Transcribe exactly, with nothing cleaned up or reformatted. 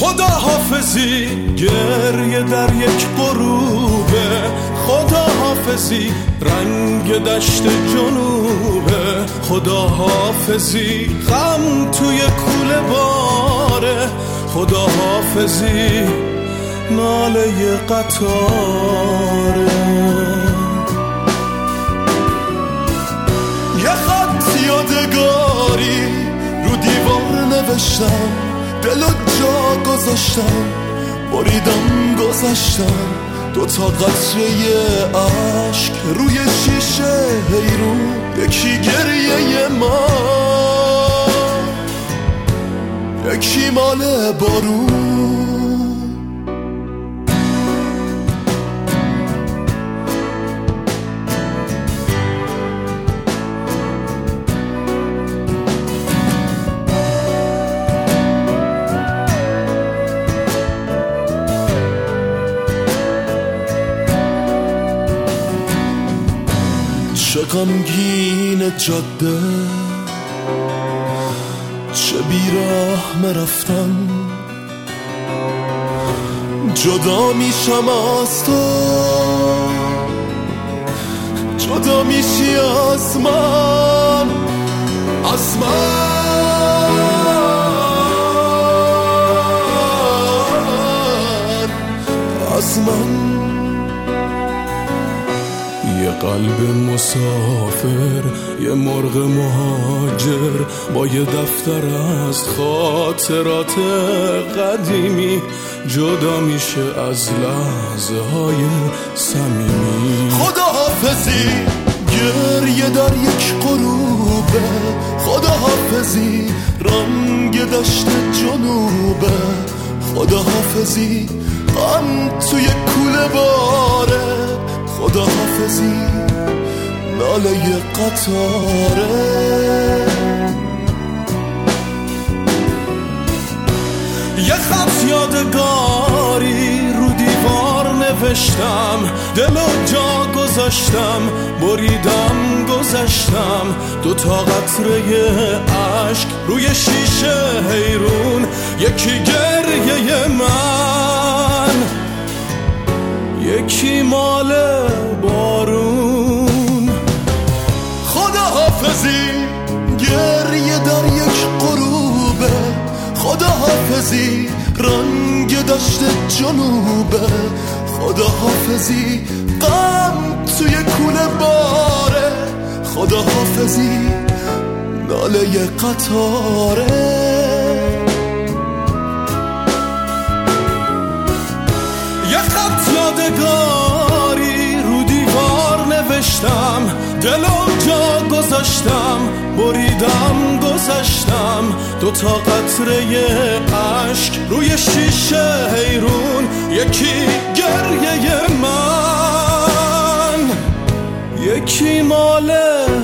خدا حافظی گریه در یک غروبه، خدا حافظی رنگ دشت جنوبه، خدا حافظی غم توی کوله باره، خدا حافظی ناله قطاره. یه خط یادگاری رو دیوار نوشتم، دل و جا گذاشتم، بریدم گذاشتم دوتا قطره عشق روی شیشه حیرون، یکی گریه ما یکی مال بارون. چه غمگین جاده، چه بیراه مرفتن، جدا میشم از تو، جدا میشی از من، از من، از من. یه قلب مسافر، یه مرغ مهاجر، با یه دفتر از خاطرات قدیمی، جدا میشه از لحظه های صمیمی. خدا حافظی گریه در یک غروبه، خدا حافظی رنگ دشت جنوبه، خدا حافظی غم توی کوله باره، خدا حافظی ناله قطاره. یه خط یادگاری رو دیوار نوشتم، دل و جا گذاشتم، بریدم گذاشتم دوتا قطره عشق روی شیشه حیرون، یکی گریه من یکی مال بارون. خدا حافظی گریه در یک غروبه، خدا حافظی رنگ دشت جنوبه، خدا حافظی غم توی کوله باره، خدا حافظی ناله قطاره. یه خط یادگاری رو دیوار نوشتم، دل و جا گذاشتم، بریدم گذاشتم دوتا قطره عشق روی شیشه حیرون، یکی گریه من یکی مال